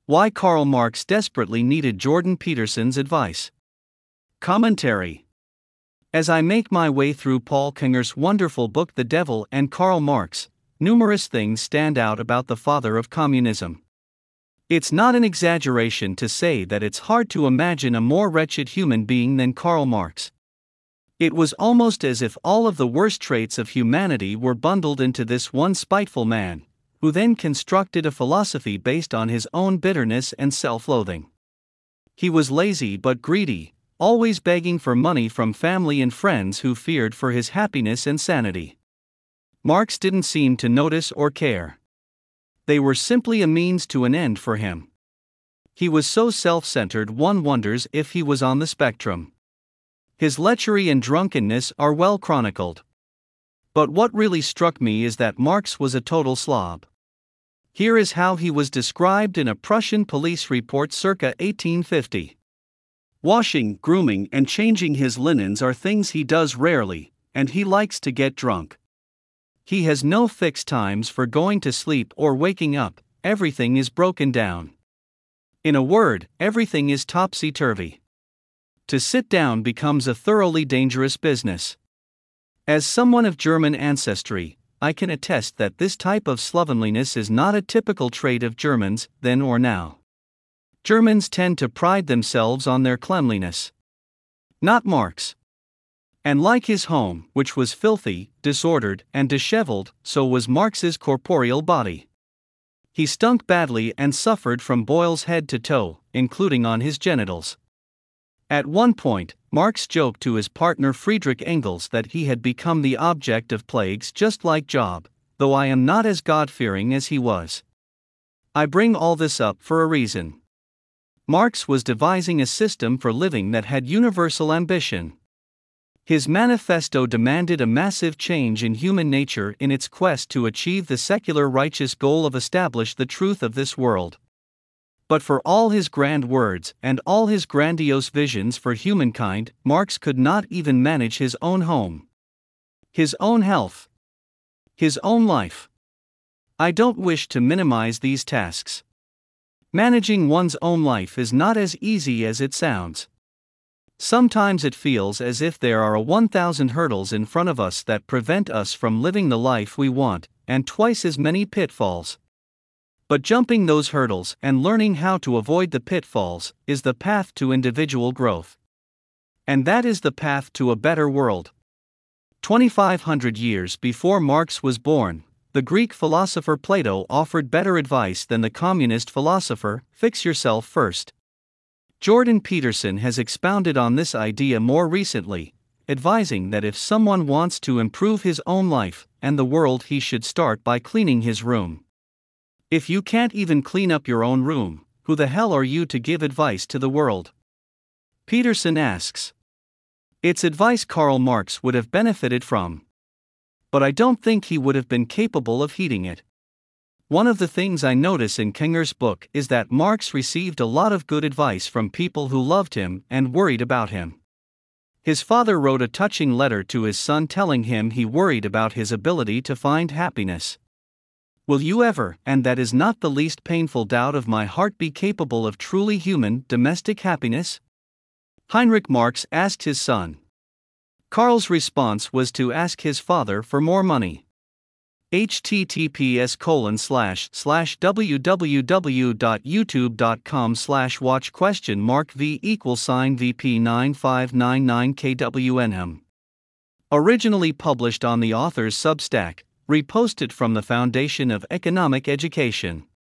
Why Karl Marx desperately needed Jordan Peterson's advice. Commentary. As I make my way through Paul Kinger's wonderful book The Devil and Karl Marx, numerous things stand out about the father of communism. It's not an exaggeration to say that it's hard to imagine a more wretched human being than Karl Marx. It was almost as if all of the worst traits of humanity were bundled into this one spiteful man, who then constructed a philosophy based on his own bitterness and self-loathing. He was lazy but greedy, always begging for money from family and friends who feared for his happiness and sanity. Marx didn't seem to notice or care. They were simply a means to an end for him. He was so self-centered one wonders if he was on the spectrum. His lechery and drunkenness are well chronicled. But what really struck me is that Marx was a total slob. Here is how he was described in a Prussian police report circa 1850. Washing, grooming, and changing his linens are things he does rarely, and he likes to get drunk. He has no fixed times for going to sleep or waking up, everything is broken down. In a word, everything is topsy-turvy. To sit down becomes a thoroughly dangerous business. As someone of German ancestry, I can attest that this type of slovenliness is not a typical trait of Germans, then or now. Germans tend to pride themselves on their cleanliness. Not Marx. And like his home, which was filthy, disordered, and disheveled, so was Marx's corporeal body. He stunk badly and suffered from boils head to toe, including on his genitals. At one point, Marx joked to his partner Friedrich Engels that he had become the object of plagues just like Job, though I am not as God-fearing as he was. I bring all this up for a reason. Marx was devising a system for living that had universal ambition. His manifesto demanded a massive change in human nature in its quest to achieve the secular righteous goal of establish the truth of this world. But for all his grand words and all his grandiose visions for humankind, Marx could not even manage his own home, his own health, his own life. I don't wish to minimize these tasks. Managing one's own life is not as easy as it sounds. Sometimes it feels as if there are 1,000 hurdles in front of us that prevent us from living the life we want, and twice as many pitfalls. But jumping those hurdles and learning how to avoid the pitfalls is the path to individual growth. And that is the path to a better world. 2,500 years before Marx was born, the Greek philosopher Plato offered better advice than the communist philosopher, fix yourself first. Jordan Peterson has expounded on this idea more recently, advising that if someone wants to improve his own life and the world, he should start by cleaning his room. If you can't even clean up your own room, who the hell are you to give advice to the world? Peterson asks. It's advice Karl Marx would have benefited from. But I don't think he would have been capable of heeding it. One of the things I notice in Kinger's book is that Marx received a lot of good advice from people who loved him and worried about him. His father wrote a touching letter to his son telling him he worried about his ability to find happiness. Will you ever, and that is not the least painful doubt of my heart, be capable of truly human, domestic happiness? Heinrich Marx asked his son. Karl's response was to ask his father for more money. https://www.youtube.com/watch?v=VP9599KWNM. Originally published on the author's Substack, reposted from the Foundation of Economic Education.